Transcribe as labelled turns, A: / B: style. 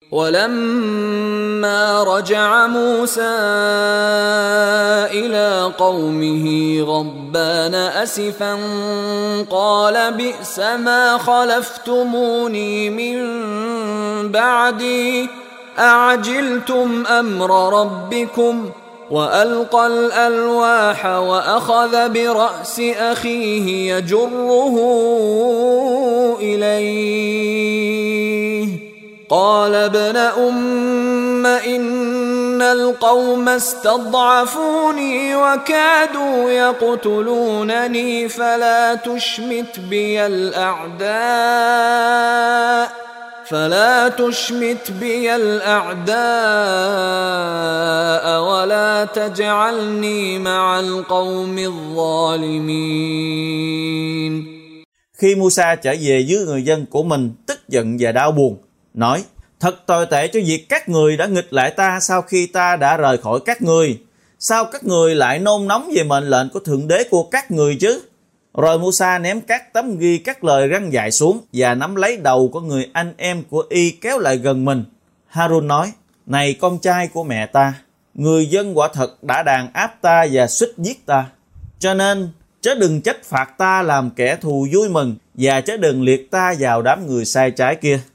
A: ولما رجع موسى إلى قومه غضبان أسفا قال بئس ما خلفتموني من بعدي أعجلتم أمر ربكم وألقى الألواح وأخذ برأس أخيه يجره إليه قال ابن أم إن القوم استضعفوني وكادوا يقتلونني فلا تشمت بي الأعداء ولا تجعلني مع القوم الظالمين.
B: Khi Musa trở về với người dân của mình, tức giận và đau buồn, nói: Thật tồi tệ cho việc các người đã nghịch lại ta sau khi ta đã rời khỏi các người. Sao các người lại nôn nóng về mệnh lệnh của Thượng Đế của các người chứ? Rồi Musa ném các tấm ghi các lời răn dạy xuống và nắm lấy đầu của người anh em của y kéo lại gần mình. Harun nói: Này con trai của mẹ ta, người dân quả thật đã đàn áp ta và suýt giết ta. Cho nên chớ đừng trách phạt ta làm kẻ thù vui mừng, và chớ đừng liệt ta vào đám người sai trái kia.